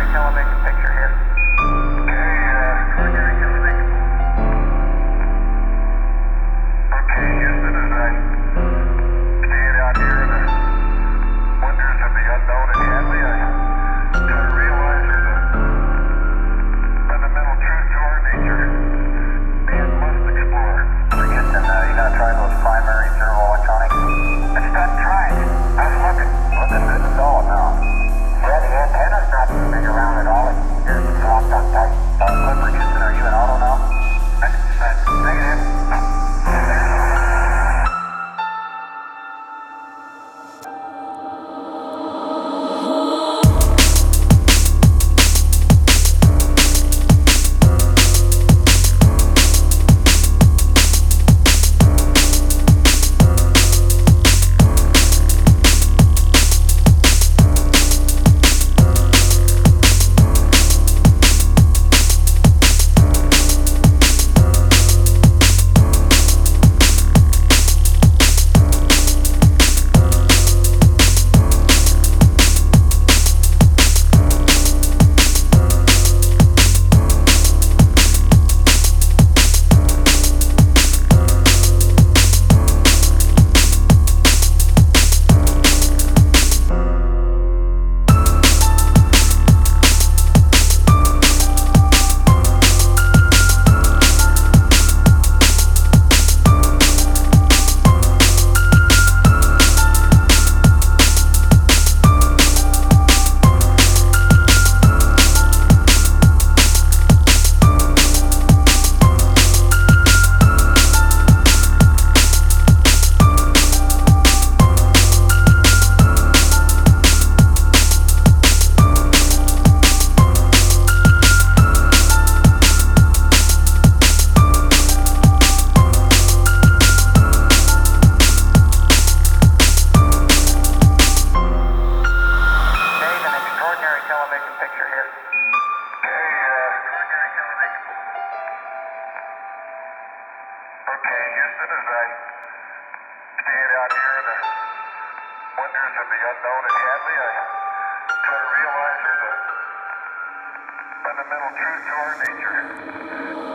extraordinary television picture here. Extraordinary television. Okay, Houston, as I stand out here in the wonders of the unknown in Hadley, I try to realize there's a fundamental truth to our nature man must explore. Houston, you gonna try those primary servo electronics? It's done tried. I was looking good and solid now. Yeah, the antenna's not moving around at all. It's locked on tight. Clifford, Houston, are you in auto now? Negative. Television picture here. Extraordinary television. Okay, Houston, as I stand out here in the wonders of the unknown in Hadley, I try to realize there's a fundamental truth to our nature.